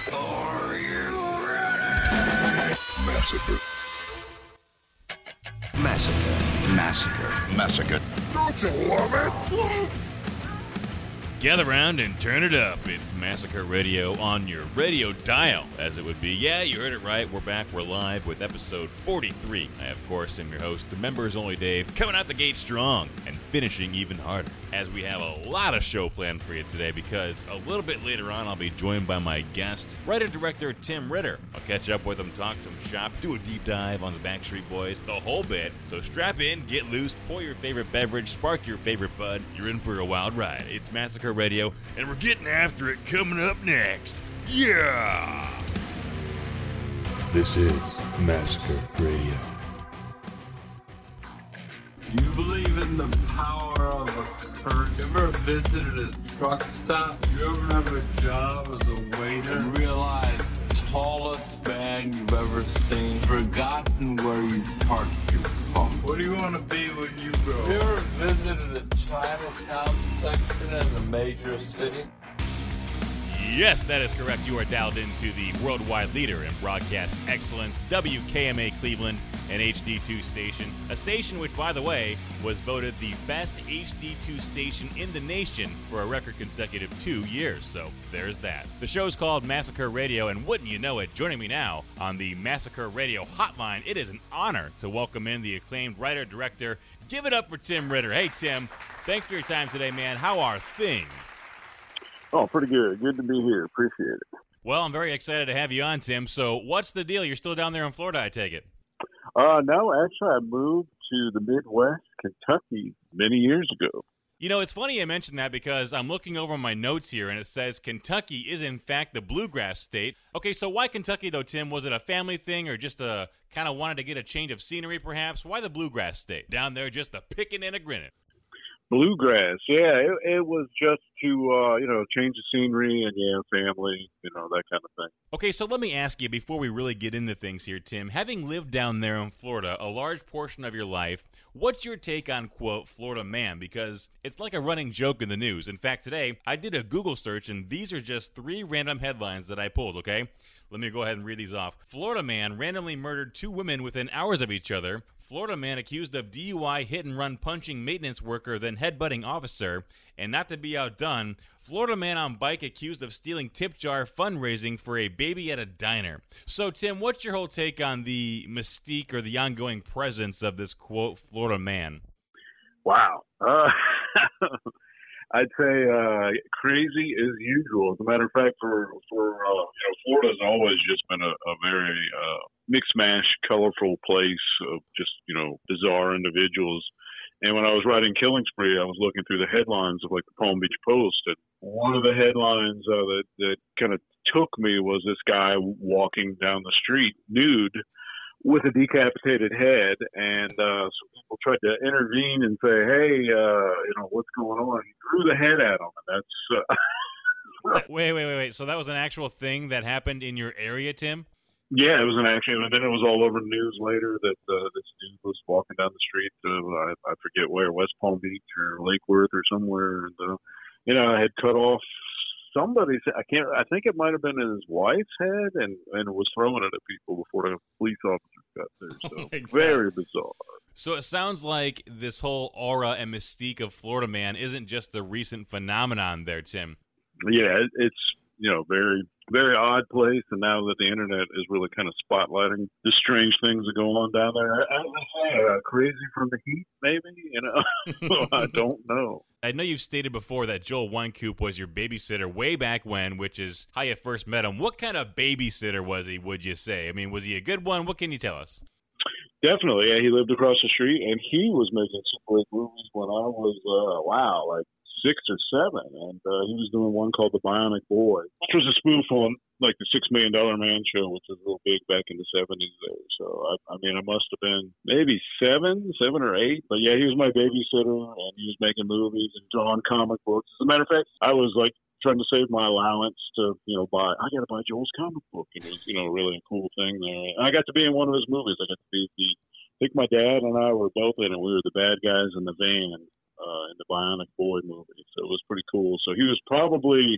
Are you ready? Massacre. Massacre. Massacre. Massacre. Don't you love it? Yeah. Gather around and turn it up. It's Massacre Radio on your radio dial, as it would be. Yeah, you heard it right. We're back. We're live with episode 43. I, of course, am your host, the members only Dave, coming out the gate strong and finishing even harder, as we have a lot of show planned for you today, because a little bit later on, I'll be joined by my guest, writer-director Tim Ritter. I'll catch up with him, talk some shop, do a deep dive on the Backstreet Boys, the whole bit. So strap in, get loose, pour your favorite beverage, spark your favorite bud. You're in for a wild ride. It's Massacre Radio, and we're getting after it coming up next. Yeah! This is Massacre Radio. Do you believe in the power of a curse? You ever visited a truck stop? You ever have a job as a waiter and realize tallest man you've ever seen, forgotten where you parked your car? What do you want to be when you grow up? You ever visited a Chinatown section in a major city? Yes, that is correct. You are dialed into the worldwide leader in broadcast excellence, WKMA Cleveland, an HD2 station. A station which, by the way, was voted the best HD2 station in the nation for a record consecutive 2 years. So there's that. The show's called Massacre Radio, and wouldn't you know it, joining me now on the Massacre Radio hotline, it is an honor to welcome in the acclaimed writer-director. Give it up for Tim Ritter. Hey, Tim, thanks for your time today, man. How are things? Oh, pretty good. Good to be here. Appreciate it. Well, I'm very excited to have you on, Tim. So what's the deal? You're still down there in Florida, I take it. No, actually, I moved to the Midwest, Kentucky, many years ago. You know, it's funny you mentioned that because I'm looking over my notes here, and it says Kentucky is, in fact, the bluegrass state. Okay, so why Kentucky, though, Tim? Was it a family thing or just a kind of wanted to get a change of scenery, perhaps? Why the bluegrass state? Down there just a picking and a grinning. Bluegrass, yeah. It was just to, change the scenery and, family, that kind of thing. Okay, so let me ask you, before we really get into things here, Tim, having lived down there in Florida a large portion of your life, what's your take on, quote, Florida man? Because it's like a running joke in the news. In fact, today, I did a Google search, and these are just 3 random headlines that I pulled, okay? Let me go ahead and read these off. Florida man randomly murdered 2 women within hours of each other. Florida man accused of DUI hit-and-run punching maintenance worker, then headbutting officer. And not to be outdone, Florida man on bike accused of stealing tip jar fundraising for a baby at a diner. So, Tim, what's your whole take on the mystique or the ongoing presence of this, quote, Florida man? Wow. I'd say crazy as usual. As a matter of fact, for Florida's always just been a very mix-mash, colorful place of just, bizarre individuals. And when I was writing Killing Spree, I was looking through the headlines of, like, the Palm Beach Post. And one of the headlines that kind of took me was this guy walking down the street nude with a decapitated head. And some people tried to intervene and say, hey, what's going on? He threw the head at him. And that's... Wait. So that was an actual thing that happened in your area, Tim? Yeah, it was an action, and then it was all over the news later that this dude was walking down the street. I forget where, West Palm Beach or Lake Worth or somewhere, and I had cut off somebody's. I think it might have been his wife's head, and was throwing it at people before the police officers got there. So very bizarre. So it sounds like this whole aura and mystique of Florida man isn't just a recent phenomenon there, Tim. Yeah, it's very, very odd place, and now that the internet is really kind of spotlighting the strange things that go on down there, I would say crazy from the heat, maybe, I don't know. I know you've stated before that Joel Wynkoop was your babysitter way back when, which is how you first met him. What kind of babysitter was he, would you say? I mean, was he a good one? What can you tell us? Definitely, yeah. He lived across the street, and he was making Super 8 movies when I was, 6 or 7, and he was doing one called The Bionic Boy, which was a spoof on like the $6 Million Man show, which was real big back in the 70s there. So I must have been maybe 7 or 8, but yeah, he was my babysitter, and he was making movies and drawing comic books. As a matter of fact, I was like trying to save my allowance to I got to buy Joel's comic book. It was really a cool thing there. And I got to be in one of his movies. I got to be I think my dad and I were both in it. We were the bad guys in the van in the Bionic Boy movie. So it was pretty cool. So he was probably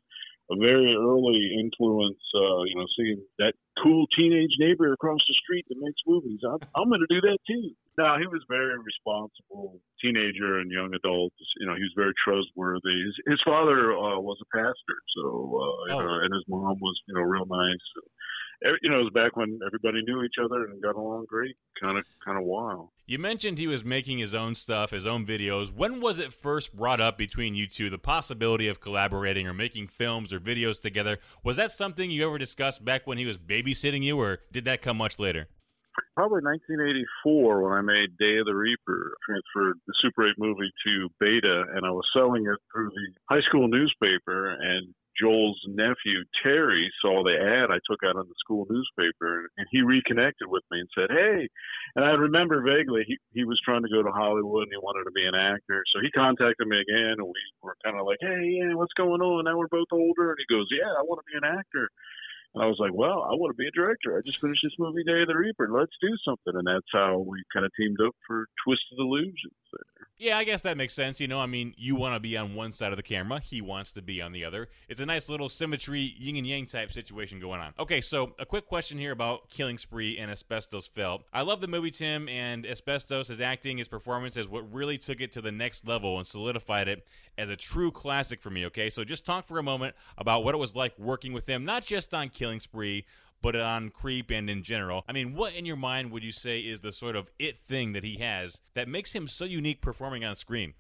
a very early influence, seeing that cool teenage neighbor across the street that makes movies. I'm going to do that too. No, he was very responsible teenager and young adult. He was very trustworthy. His father was a pastor, and his mom was, real nice. It was back when everybody knew each other and got along great. Kind of wild. You mentioned he was making his own stuff, his own videos. When was it first brought up between you two, the possibility of collaborating or making films or videos together? Was that something you ever discussed back when he was babysitting you, or did that come much later? Probably 1984 when I made Day of the Reaper. Transferred the Super 8 movie to Beta, and I was selling it through the high school newspaper, and Joel's nephew, Terry, saw the ad I took out in the school newspaper, and he reconnected with me and said, hey, and I remember vaguely he was trying to go to Hollywood and he wanted to be an actor. So he contacted me again, and we were kind of like, hey, yeah, what's going on? Now we're both older. And he goes, yeah, I want to be an actor. And I was like, well, I want to be a director. I just finished this movie, Day of the Reaper. Let's do something. And that's how we kind of teamed up for Twisted Illusions there. Yeah, I guess that makes sense. You want to be on one side of the camera. He wants to be on the other. It's a nice little symmetry, yin and yang type situation going on. Okay, so a quick question here about Killing Spree and Asbestos Felt. I love the movie, Tim, and Asbestos, his acting, his performance is what really took it to the next level and solidified it as a true classic for me, okay? So just talk for a moment about what it was like working with him, not just on Killing Spree, but on Creep and in general. I mean, what in your mind would you say is the sort of it thing that he has that makes him so unique performing on screen?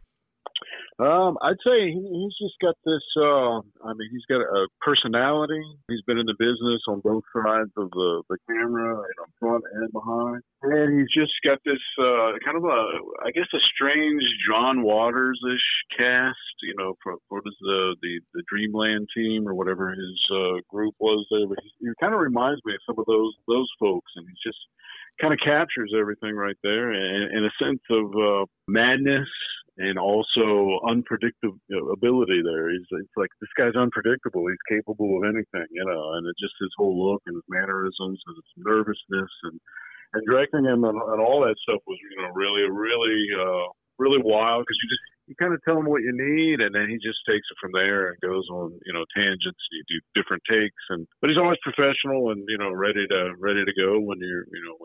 I'd say he's just got this, he's got a personality. He's been in the business on both sides of the camera, on front and behind. And he's just got this kind of a strange John Waters-ish cast, for the Dreamland team or whatever his group was there. But he kind of reminds me of some of those folks, and he's just kind of captures everything right there, and a sense of madness and also unpredictability there. It's like, this guy's unpredictable. He's capable of anything, and it's just his whole look and his mannerisms and his nervousness and directing him and all that stuff was, really wild, because you kind of tell him what you need, and then he just takes it from there and goes on, tangents. You do different takes, but he's always professional and, ready to go when you're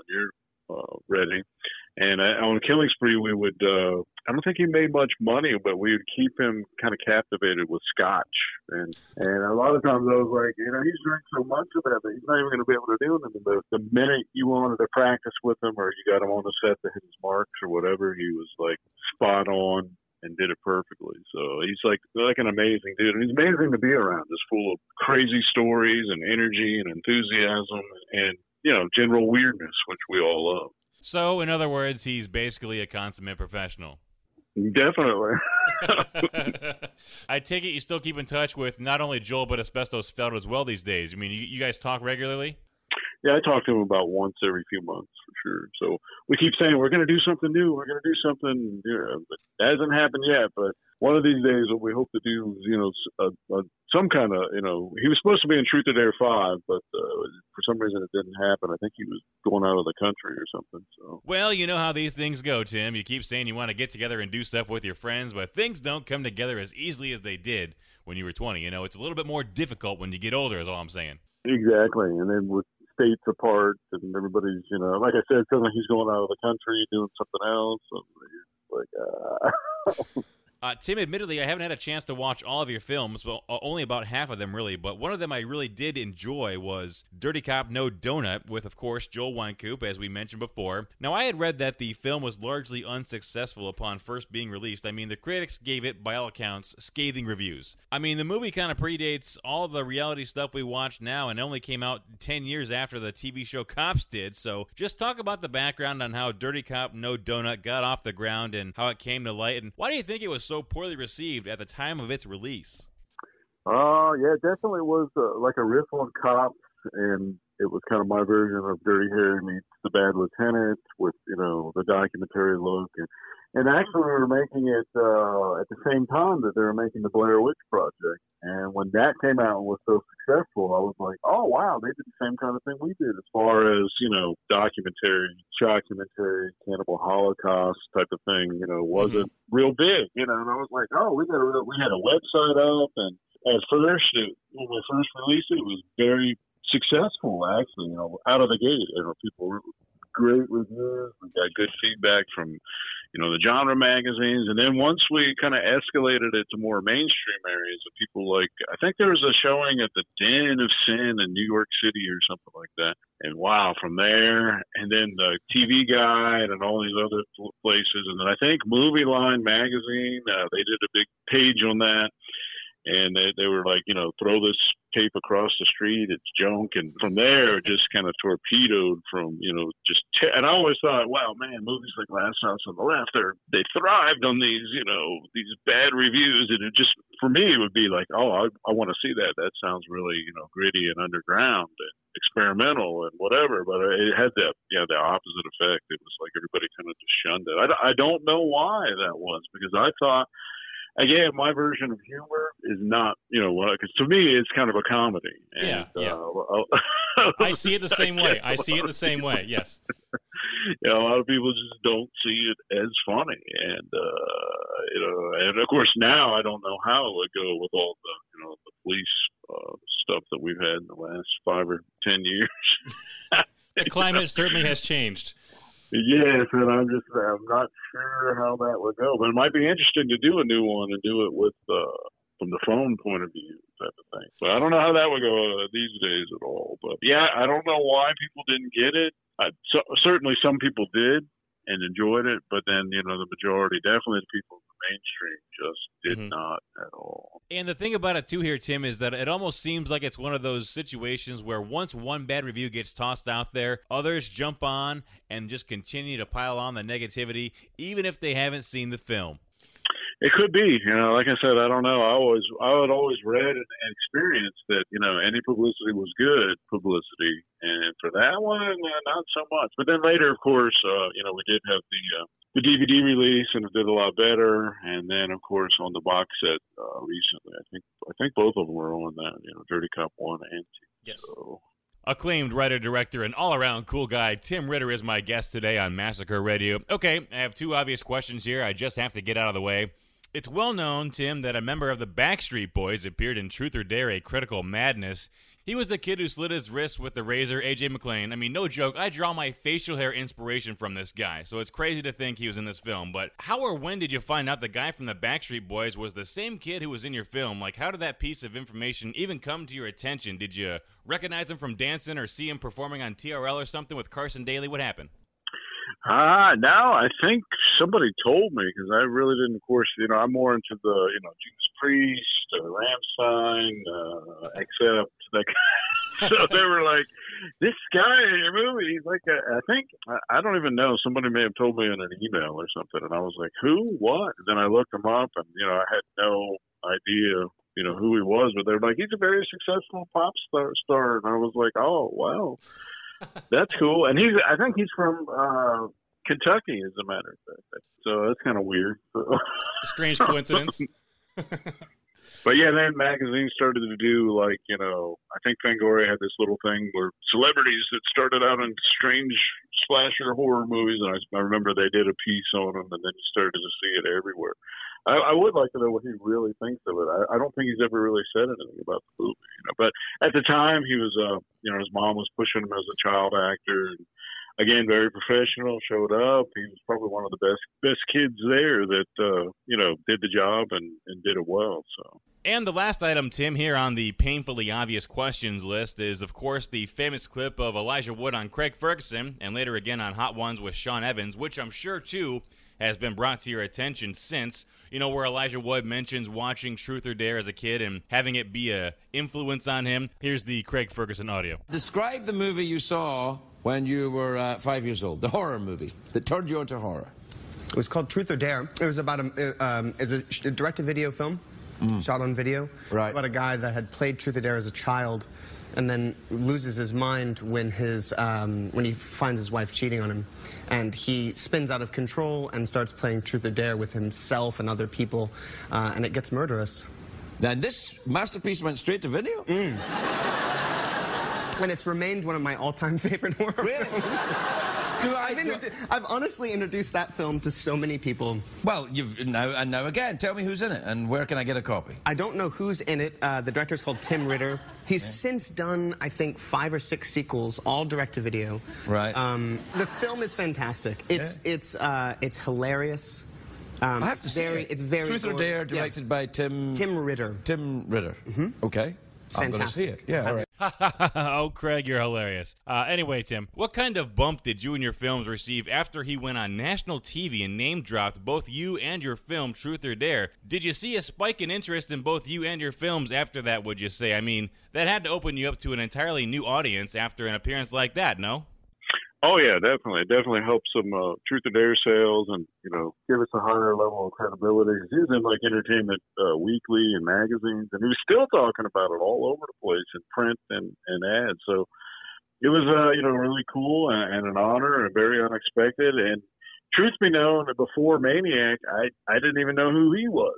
ready. And on Killing Spree, we would, I don't think he made much money, but we would keep him kind of captivated with scotch. And a lot of times I was like, he's drank so much of that he's not even going to be able to do anything. But the minute you wanted to practice with him or you got him on the set to hit his marks or whatever, he was like spot on and did it perfectly. So he's like an amazing dude. And he's amazing to be around, just full of crazy stories and energy and enthusiasm and, general weirdness, which we all love. So, in other words, he's basically a consummate professional. Definitely. I take it you still keep in touch with not only Joel, but Asbestos Felt as well these days. I mean, you guys talk regularly? Yeah, I talk to him about once every few months for sure. So we keep saying, we're going to do something new. We're going to do something, but that hasn't happened yet. But one of these days, what we hope to do is, some kind of, he was supposed to be in Truth or Dare 5, but for some reason it didn't happen. I think he was going out of the country or something. So. Well, you know how these things go, Tim. You keep saying you want to get together and do stuff with your friends, but things don't come together as easily as they did when you were 20. It's a little bit more difficult when you get older, is all I'm saying. Exactly. And then with states apart and everybody's, like I said, feeling like he's going out of the country, doing something else. And like, Tim, admittedly, I haven't had a chance to watch all of your films, well, only about half of them, really, but one of them I really did enjoy was Dirty Cop No Donut with, of course, Joel Wynkoop, as we mentioned before. Now, I had read that the film was largely unsuccessful upon first being released. I mean, the critics gave it, by all accounts, scathing reviews. I mean, the movie kind of predates all the reality stuff we watch now and only came out 10 years after the TV show Cops did, so just talk about the background on how Dirty Cop No Donut got off the ground and how it came to light, and why do you think it was so poorly received at the time of its release? Yeah, it definitely was like a riff on Cops, and it was kind of my version of Dirty Harry meets The Bad Lieutenant with, the documentary look. And actually we were making it at the same time that they were making the Blair Witch Project. And when that came out and was so successful, I was like, oh, wow, they did the same kind of thing we did as far as, documentary, shockumentary, cannibal holocaust type of thing, wasn't real big, and I was like, oh, we had a website up, and at first, when we first released it, it was very successful, actually, out of the gate. People were great reviews. We got good feedback from, the genre magazines. And then once we kind of escalated it to more mainstream areas of people like, I think there was a showing at the Den of Sin in New York City or something like that. And wow, from there, and then the TV Guide and all these other places. And then I think Movie Line magazine, they did a big page on that. And they were like, throw this tape across the street, it's junk. And from there, it just kind of torpedoed from, and I always thought, wow, man, movies like Last House on the Left, they thrived on these, these bad reviews. And it just, for me, it would be like, oh, I want to see that. That sounds really, gritty and underground and experimental and whatever. But it had the opposite effect. It was like everybody kind of just shunned it. I don't know why that was, because I thought, again, my version of humor is not, because to me it's kind of a comedy. And, I see it the same way. Yes. A lot of people just don't see it as funny, and and of course now I don't know how it would go with all the, the police stuff that we've had in the last 5 or 10 years. The climate certainly has changed. Yes, and I'm not sure how that would go, but it might be interesting to do a new one and do it with from the phone point of view type of thing. So I don't know how that would go these days at all. But yeah, I don't know why people didn't get it. Certainly some people did and enjoyed it, but then the majority, definitely the people in the mainstream, just did not at all. And the thing about it too here, Tim, is that it almost seems like it's one of those situations where once one bad review gets tossed out there, others jump on and just continue to pile on the negativity, even if they haven't seen the film. It could be, like I said, I don't know. I had always read and experienced that, any publicity was good publicity. And for that one, not so much. But then later, of course, we did have the DVD release, and it did a lot better. And then, of course, on the box set recently, I think both of them were on that, Dirty Cop 1 and 2. Yes. So. Acclaimed writer, director, and all-around cool guy, Tim Ritter is my guest today on Massacre Radio. Okay, I have 2 obvious questions here I just have to get out of the way. It's well known, Tim, that a member of the Backstreet Boys appeared in Truth or Dare, A Critical Madness. He was the kid who slit his wrist with the razor, A.J. McClain. I mean, no joke, I draw my facial hair inspiration from this guy, so it's crazy to think he was in this film. But how or when did you find out the guy from the Backstreet Boys was the same kid who was in your film? Like, how did that piece of information even come to your attention? Did you recognize him from dancing or see him performing on TRL or something with Carson Daly? What happened? No, I think somebody told me, because I really didn't, of course, I'm more into the, Judas Priest, Rammstein, except that so they were like, this guy in your movie, he's like, I don't even know, somebody may have told me in an email or something, and I was like, who, what? And then I looked him up, and, I had no idea, who he was, but they're like, he's a very successful pop star, and I was like, oh, wow. That's cool. And I think he's from Kentucky, as a matter of fact. So that's kind of weird. Strange coincidence. But yeah, then magazines started to do, like, I think Fangoria had this little thing where celebrities that started out in strange slasher horror movies, and I remember they did a piece on them, and then you started to see it everywhere. I would like to know what he really thinks of it. I don't think he's ever really said anything about the movie. But at the time, he was, his mom was pushing him as a child actor. And again, very professional, showed up. He was probably one of the best kids there that, did the job and did it well. So. And the last item, Tim, here on the painfully obvious questions list is, of course, the famous clip of Elijah Wood on Craig Ferguson, and later again on Hot Ones with Sean Evans, which I'm sure, too, has been brought to your attention since, where Elijah Wood mentions watching Truth or Dare as a kid and having it be a influence on him. Here's the Craig Ferguson audio. Describe the movie you saw when you were 5 years old, the horror movie that turned you into horror. It was called Truth or Dare. It was about it's a direct-to-video film, shot on video. Right. About a guy that had played Truth or Dare as a child and then loses his mind when he finds his wife cheating on him. And he spins out of control and starts playing Truth or Dare with himself and other people, and it gets murderous. Then this masterpiece went straight to video? And it's remained one of my all-time favorite horror films. I've honestly introduced that film to so many people. Well, you've now again. Tell me who's in it and where can I get a copy? I don't know who's in it. The director's called Tim Ritter. He's since done, I think, 5 or 6 sequels, all direct-to-video. Right. The film is fantastic. It's hilarious. I have to say, it's very Truth or Dare, directed by Tim Ritter. Tim Ritter. Okay. I'm going to see it. Yeah, all right. Oh, Craig, you're hilarious. Anyway, Tim, what kind of bump did you and your films receive after he went on national TV and name-dropped both you and your film, Truth or Dare? Did you see a spike in interest in both you and your films after that, would you say? I mean, that had to open you up to an entirely new audience after an appearance like that, no? Oh yeah, definitely. It definitely helps some Truth or Dare sales, and give us a higher level of credibility. He was in like Entertainment Weekly and magazines, and he was still talking about it all over the place in print and ads. So it was really cool and an honor and very unexpected. And truth be known, before Maniac, I didn't even know who he was.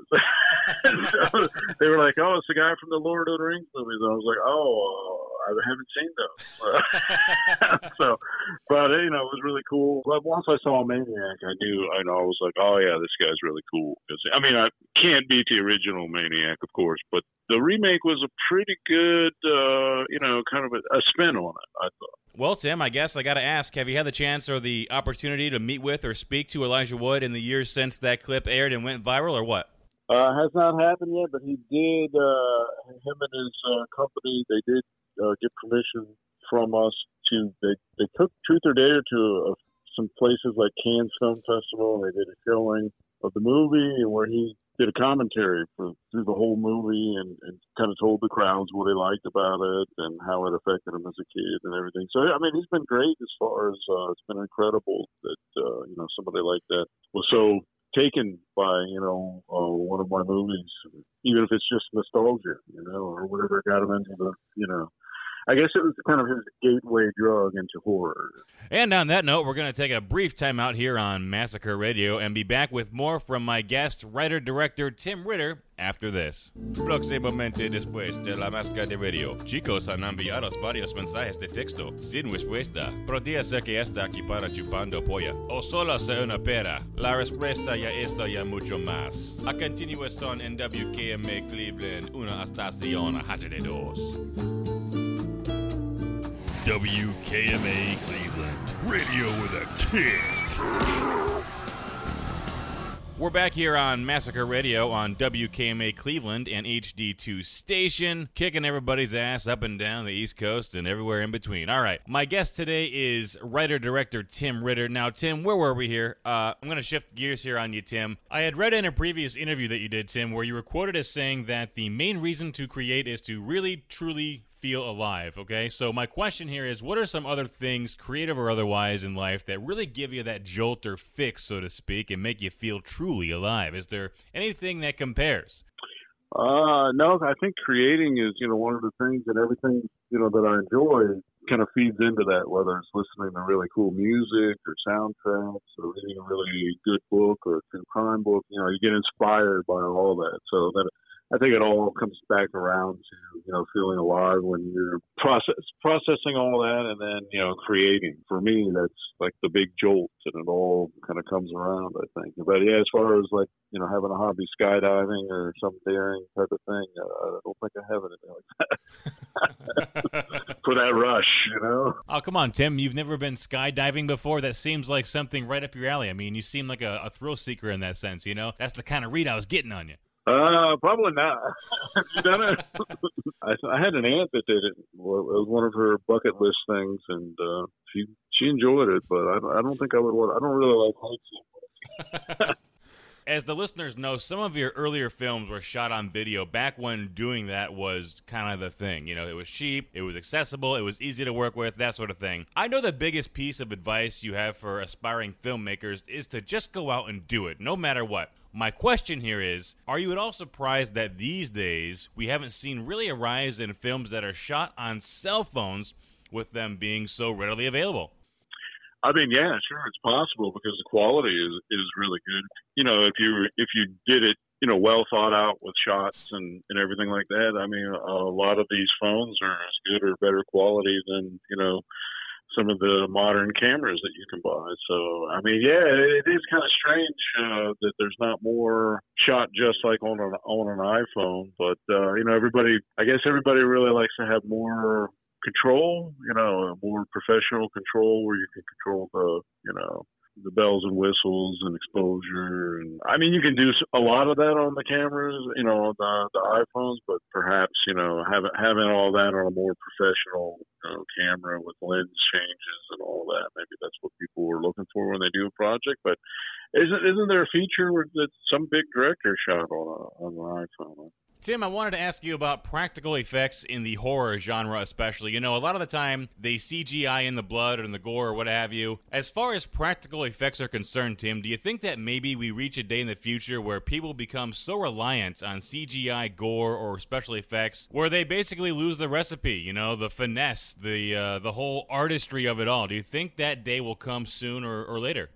So they were like, "Oh, it's the guy from the Lord of the Rings movies." And I was like, "Oh, I haven't seen those." But it was really cool. But once I saw Maniac, I was like, "Oh yeah, this guy's really cool." I mean, I can't beat the original Maniac, of course, but the remake was a pretty good, kind of a spin on it, I thought. Well, Tim, I guess I got to ask, have you had the chance or the opportunity to meet with or speak to Elijah Wood in the years since that clip aired and went viral, or what? Has not happened yet, but he did, him and his company, they did get permission from us they took Truth or Dare to some places like Cannes Film Festival, and they did a showing of the movie and where he did a commentary through the whole movie and kind of told the crowds what he liked about it and how it affected him as a kid and everything. So, I mean, he's been great as far as it's been incredible that, somebody like that was so taken by, one of my movies, even if it's just nostalgia, or whatever got him into the, I guess it was kind of his gateway drug into horror. And on that note, we're going to take a brief time out here on Massacre Radio and be back with more from my guest, writer-director Tim Ritter, after this. Próximamente después de la Máscara de Radio, chicos han enviado varios mensajes de texto sin respuesta. Podría ser que está aquí para chupando polla o solo sea una pera. La respuesta ya está ya mucho más. A continuación en WKMA Cleveland, una estación HD2. WKMA Cleveland, radio with a kick. We're back here on Massacre Radio on WKMA Cleveland and HD2 station, kicking everybody's ass up and down the East Coast and everywhere in between. All right, my guest today is writer-director Tim Ritter. Now, Tim, where were we here? I'm going to shift gears here on you, Tim. I had read in a previous interview that you did, Tim, where you were quoted as saying that the main reason to create is to really, truly feel alive, okay? So my question here is, what are some other things, creative or otherwise, in life that really give you that jolt or fix, so to speak, and make you feel truly alive? Is there anything that compares? No, I think creating is, one of the things, and everything, that I enjoy kind of feeds into that, whether it's listening to really cool music or soundtracks or reading a really good book or a true crime book. You get inspired by all that. So that I think it all comes back around to, feeling alive when you're processing all that and then, creating. For me, that's like the big jolt, and it all kind of comes around, I think. But yeah, as far as like, having a hobby, skydiving or some daring type of thing, I don't think I have anything like that. For that rush, Oh, come on, Tim. You've never been skydiving before? That seems like something right up your alley. I mean, you seem like a thrill seeker in that sense, That's the kind of read I was getting on you. Probably not. Have you done it? I had an aunt that did it. It was one of her bucket list things, and she enjoyed it. But I don't think I would want. I don't really like heights. As the listeners know, some of your earlier films were shot on video back when doing that was kind of the thing. It was cheap, it was accessible, it was easy to work with, that sort of thing. I know the biggest piece of advice you have for aspiring filmmakers is to just go out and do it, no matter what. My question here is, are you at all surprised that these days we haven't seen really a rise in films that are shot on cell phones with them being so readily available? I mean, yeah, sure, it's possible because the quality is really good. If you did it, well thought out with shots and everything like that. I mean, a lot of these phones are as good or better quality than, some of the modern cameras that you can buy. So, I mean, yeah, it is kind of strange that there's not more shot just like on an iPhone. But, I guess everybody really likes to have more control, more professional control where you can control the bells and whistles and exposure. And I mean, you can do a lot of that on the cameras, the iPhones, but perhaps, having all that on a more professional camera with lens changes and all that, maybe that's what people were looking for when they do a project. But isn't there a feature that some big director shot on an iPhone? Tim, I wanted to ask you about practical effects in the horror genre especially. A lot of the time they CGI in the blood or in the gore or what have you. As far as practical effects are concerned, Tim, do you think that maybe we reach a day in the future where people become so reliant on CGI gore or special effects where they basically lose the recipe, the finesse, the whole artistry of it all? Do you think that day will come soon or later?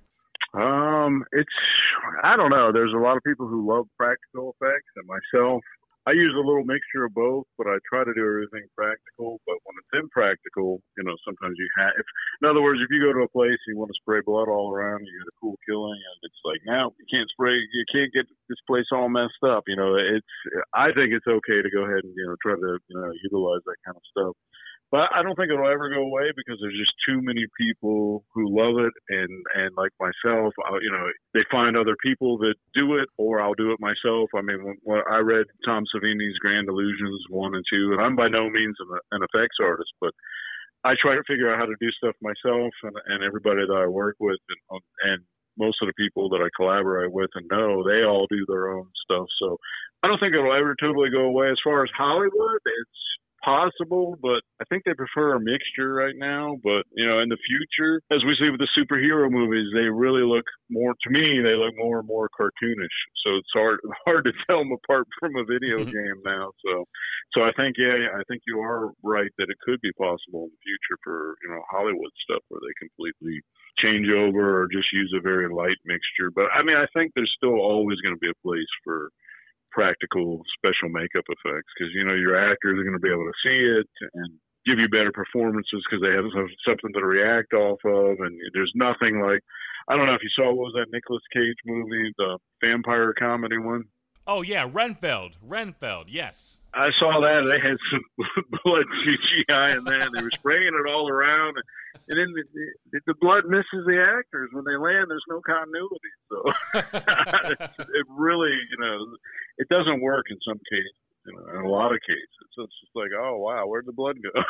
I don't know. There's a lot of people who love practical effects, and myself, I use a little mixture of both, but I try to do everything practical. But when it's impractical, sometimes you have. In other words, if you go to a place and you want to spray blood all around, you get a cool killing, and it's like, now you can't get this place all messed up. I think it's okay to go ahead and try to utilize that kind of stuff. But I don't think it'll ever go away because there's just too many people who love it, and like myself, they find other people that do it, or I'll do it myself. I mean, when I read Tom Savini's Grand Illusions 1 and 2, and I'm by no means an effects artist, but I try to figure out how to do stuff myself, and everybody that I work with, and most of the people that I collaborate with and know, they all do their own stuff. So I don't think it'll ever totally go away. As far as Hollywood, it's possible, but I think they prefer a mixture right now. But in the future, as we see with the superhero movies, they really look more, to me, they look more and more cartoonish. So it's hard to tell them apart from a video game now. So I think you are right that it could be possible in the future for Hollywood stuff where they completely change over or just use a very light mixture. But I mean, I think there's still always going to be a place for practical special makeup effects because your actors are going to be able to see it and give you better performances because they have something to react off of. And there's nothing like, I don't know if you saw, what was that Nicolas Cage movie, the vampire comedy one? Oh yeah, Renfield, yes. I saw that. They had some blood CGI in there. They were spraying it all around, and then the blood misses the actors when they land. There's no continuity, so it really, it doesn't work in some cases. In a lot of cases, so it's just like, oh wow, where'd the blood go?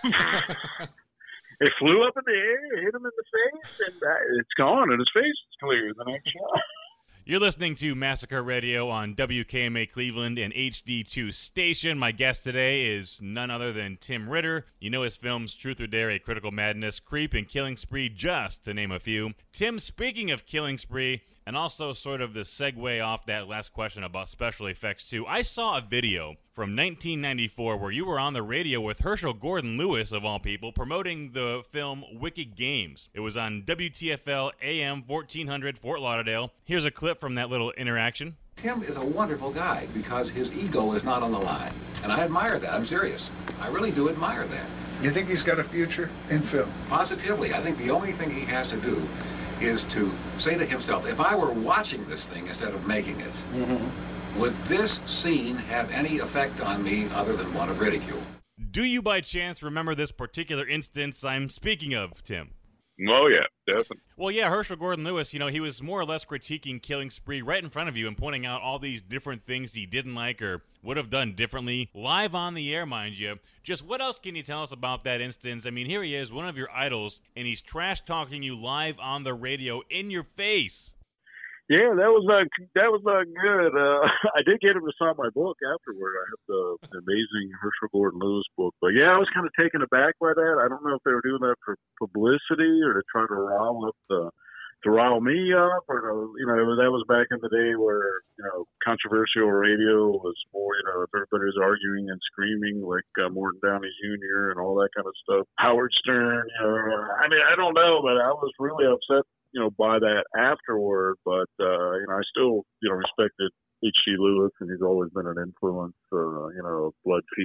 It flew up in the air, hit him in the face, and it's gone, and his face is clear the next shot. You're listening to Massacre Radio on WKMA Cleveland and HD2 station. My guest today is none other than Tim Ritter. You know his films Truth or Dare, A Critical Madness, Creep, and Killing Spree, just to name a few. Tim, speaking of Killing Spree, and also sort of the segue off that last question about special effects too, I saw a video from 1994 where you were on the radio with Herschel Gordon Lewis, of all people, promoting the film Wicked Games. It was on WTFL AM 1400 Fort Lauderdale. Here's a clip from that little interaction. Tim is a wonderful guy because his ego is not on the line. And I admire that. I'm serious. I really do admire that. You think he's got a future in film? Positively. I think the only thing he has to do is to say to himself, if I were watching this thing instead of making it, would this scene have any effect on me other than one of ridicule? Do you by chance remember this particular instance I'm speaking of, Tim? Oh, yeah, definitely. Well, yeah, Herschel Gordon Lewis, he was more or less critiquing Killing Spree right in front of you and pointing out all these different things he didn't like or would have done differently, live on the air, mind you. Just what else can you tell us about that instance? I mean, here he is, one of your idols, and he's trash-talking you live on the radio in your face. Yeah, that was not good. I did get him to sign my book afterward. I have the amazing Herschel Gordon Lewis book. But yeah, I was kind of taken aback by that. I don't know if they were doing that for publicity or to try to rile me up, or that was back in the day where controversial radio was more if everybody was arguing and screaming like Morton Downey Jr. and all that kind of stuff. Howard Stern. I mean, I don't know, but I was really upset by that afterward, but, I still, respected H.G. Lewis, and he's always been an influence, Blood Feast,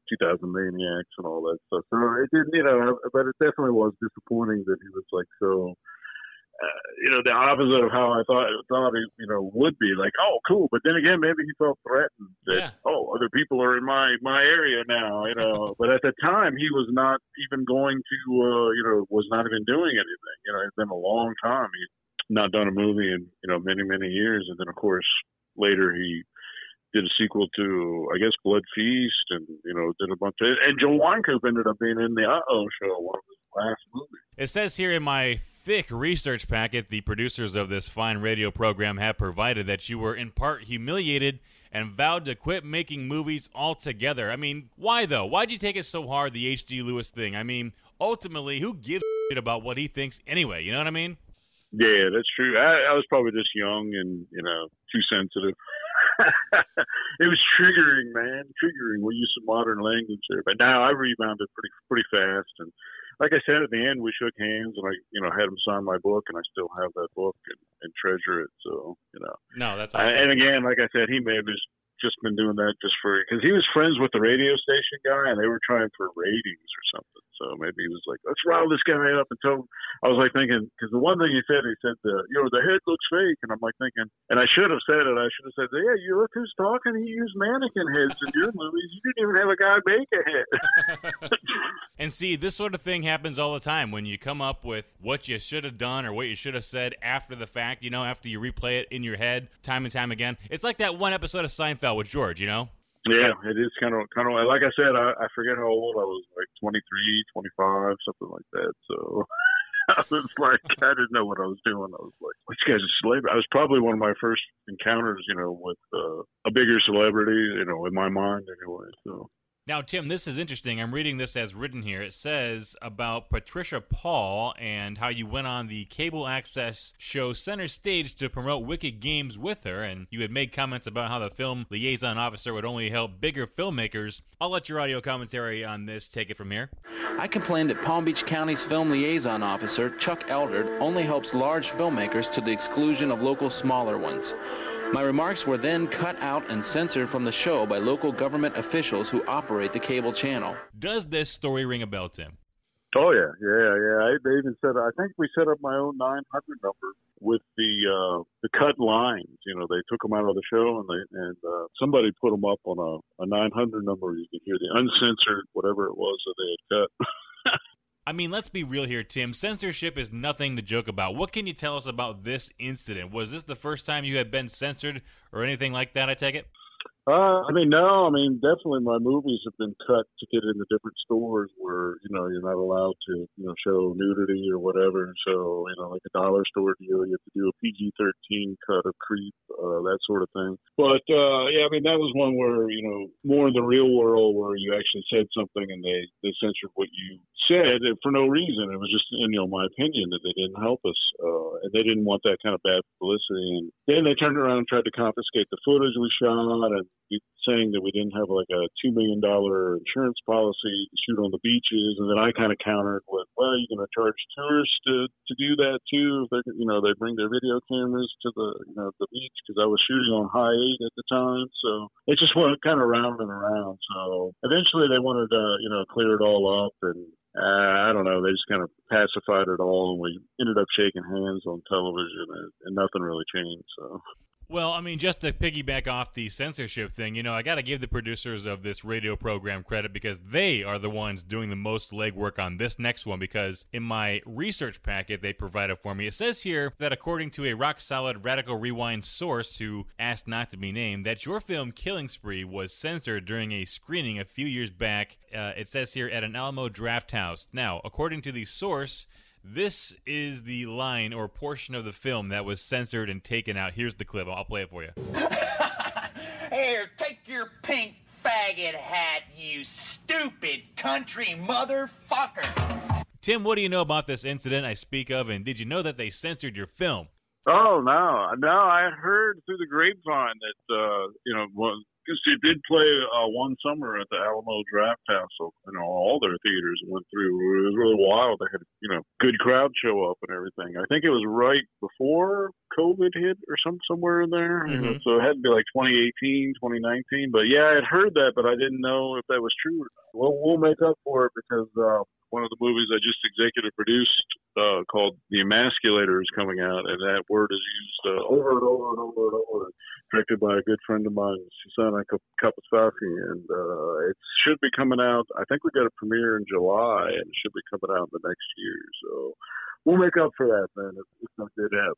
2000 Maniacs and all that stuff. So it didn't, but it definitely was disappointing that he was like so, the opposite of how I thought he, would be. Like, oh, cool. But then again, maybe he felt threatened that, other people are in my area now, But at the time, he was not even going to, was not even doing anything. It's been a long time. He'd not done a movie in, many, many years. And then, of course, later he did a sequel to, I guess, Blood Feast, and did a bunch of. And Joe Wynkoop ended up being in the Uh-Oh show, one of his last movies. It says here in my thick research packet, the producers of this fine radio program have provided that you were in part humiliated and vowed to quit making movies altogether. I mean, why though? Why'd you take it so hard, the H.G. Lewis thing? I mean, ultimately, who gives a shit about what he thinks anyway? You know what I mean? Yeah, that's true. I was probably just young and too sensitive. It was triggering, man. Triggering. We use some modern language there, but now I rebounded pretty fast. And like I said, at the end we shook hands, and I had him sign my book, and I still have that book and treasure it. So No, that's awesome. And again, like I said, he may have just been doing that just because he was friends with the radio station guy, and they were trying for ratings or something. So maybe he was like, let's rile this guy up and tell him. I was like thinking, because the one thing he said, the head looks fake. And I'm like thinking, and I should have said it. I should have said, yeah, you look who's talking. He used mannequin heads in your movies. You didn't even have a guy make a head. And see, this sort of thing happens all the time when you come up with what you should have done or what you should have said after the fact, after you replay it in your head time and time again. It's like that one episode of Seinfeld with George, Yeah, it is kind of like I said, I forget how old I was, like 23, 25, something like that. So I was like, I didn't know what I was doing. I was like, this guy's a celebrity. I was probably one of my first encounters, with a bigger celebrity, in my mind anyway. So. Now, Tim, this is interesting. I'm reading this as written here. It says about Patricia Paul and how you went on the cable access show Center Stage to promote Wicked Games with her, and you had made comments about how the film liaison officer would only help bigger filmmakers. I'll let your audio commentary on this take it from here. I complained that Palm Beach County's film liaison officer, Chuck Eldred, only helps large filmmakers to the exclusion of local smaller ones. My remarks were then cut out and censored from the show by local government officials who operate the cable channel. Does this story ring a bell, Tim? Oh, yeah. They even said, I think we set up my own 900 number with the cut lines. They took them out of the show, and somebody put them up on a 900 number. You could hear the uncensored, whatever it was that they had cut. I mean, let's be real here, Tim. Censorship is nothing to joke about. What can you tell us about this incident? Was this the first time you had been censored or anything like that, I take it? No. Definitely my movies have been cut to get into different stores where, you're not allowed to, show nudity or whatever. So, like a dollar store deal, you have to do a PG-13 cut of Creep, that sort of thing. But, that was one where, more in the real world where you actually said something and they censored what you said for no reason. It was just, my opinion that they didn't help us. And they didn't want that kind of bad publicity. And then they turned around and tried to confiscate the footage we shot and saying that we didn't have like a $2 million insurance policy to shoot on the beaches. And then I kind of countered with, well, you're going to charge tourists to do that too. If they bring their video cameras to the beach, because I was shooting on High 8 at the time. So it just went kind of round and around. So eventually they wanted to, clear it all up. And I don't know, they just kind of pacified it all. And we ended up shaking hands on television and nothing really changed. So. Well, I mean, just to piggyback off the censorship thing, I got to give the producers of this radio program credit because they are the ones doing the most legwork on this next one, because in my research packet they provided for me, it says here that according to a rock-solid Radical Rewind source who asked not to be named, that your film Killing Spree was censored during a screening a few years back. It says here at an Alamo Draft House. Now, according to the source, this is the line or portion of the film that was censored and taken out. Here's the clip. I'll play it for you. Here, take your pink faggot hat, you stupid country motherfucker. Tim, what do you know about this incident I speak of, and did you know that they censored your film? Oh, no. I heard through the grapevine that, Because it did play one summer at the Alamo Draft House, so, all their theaters went through. It was really wild. They had, good crowd show up and everything. I think it was right before COVID hit or somewhere in there. Mm-hmm. So it had to be like 2018, 2019. But yeah, I had heard that, but I didn't know if that was true or not. Well, we'll make up for it because one of the movies I just executive produced called The Emasculator is coming out, and that word is used over and over and over and over. Directed by a good friend of mine, Susanna Kapostasi, and it should be coming out. I think we got a premiere in July, and it should be coming out in the next year. So we'll make up for that, man. If that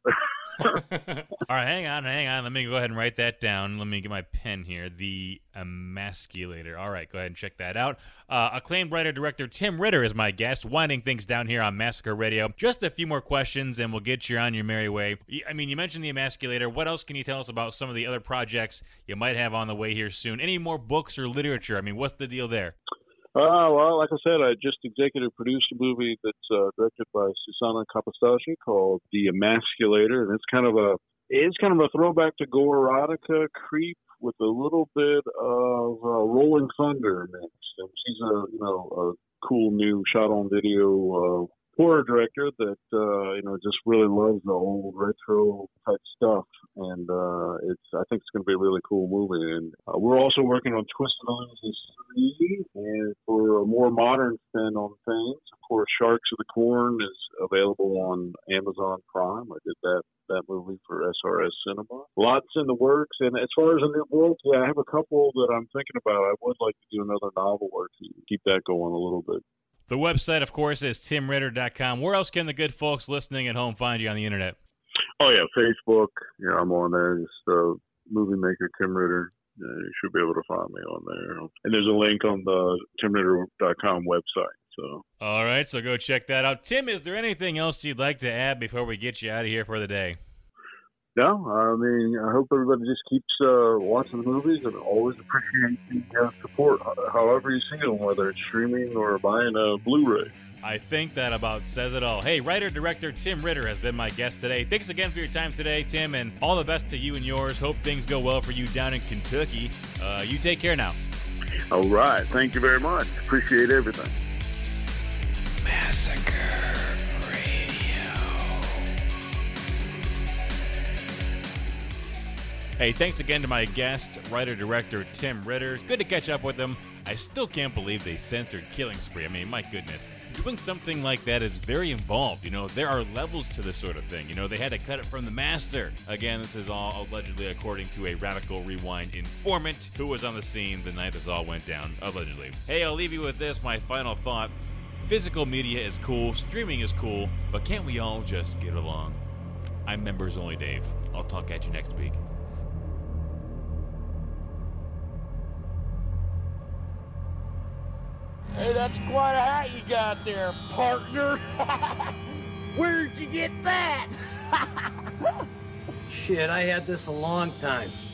did happen. All right, hang on. Let me go ahead and write that down. Let me get my pen here. The Emasculator. All right, go ahead and check that out. Acclaimed writer-director Tim Ritter is my guest, winding things down here on Massacre Radio. Just a few more questions, and we'll get you on your merry way. I mean, you mentioned The Emasculator. What else can you tell us about some of the other projects you might have on the way here soon? Any more books or literature? I mean, what's the deal there? Well, like I said, I just executive produced a movie that's directed by Susanna Kapostasi called The Emasculator, and it's kind of a throwback to gore erotica creep with a little bit of Rolling Thunder mixed. And she's a cool new shot on video horror director that just really loves the old retro type stuff, and I think it's going to be a really cool movie. And we're also working on Twisted Illusions 3, and for a more modern spin on things, of course, Sharks of the Corn is available on Amazon Prime. I did that movie for SRS Cinema. Lots in the works, and as far as a new book, I have a couple that I'm thinking about. I would like to do another novel or two, keep that going a little bit. The website, of course, is timritter.com. Where else can the good folks listening at home find you on the internet? Oh, yeah, Facebook. I'm on there. Just movie maker Tim Ritter. You should be able to find me on there. And there's a link on the timritter.com website. So. All right, so go check that out. Tim, is there anything else you'd like to add before we get you out of here for the day? No, I mean, I hope everybody just keeps watching the movies and always appreciate the support, however you see them, whether it's streaming or buying a Blu-ray. I think that about says it all. Hey, writer-director Tim Ritter has been my guest today. Thanks again for your time today, Tim, and all the best to you and yours. Hope things go well for you down in Kentucky. You take care now. All right. Thank you very much. Appreciate everything. Massacre. Hey, thanks again to my guest, writer-director Tim Ritter. It's good to catch up with him. I still can't believe they censored Killing Spree. I mean, my goodness. Doing something like that is very involved. There are levels to this sort of thing. They had to cut it from the master. Again, this is all allegedly according to a Radical Rewind informant who was on the scene the night this all went down, allegedly. Hey, I'll leave you with this, my final thought. Physical media is cool, streaming is cool, but can't we all just get along? I'm Members Only Dave. I'll talk at you next week. Hey, that's quite a hat you got there, partner. Where'd you get that? Shit, I had this a long time.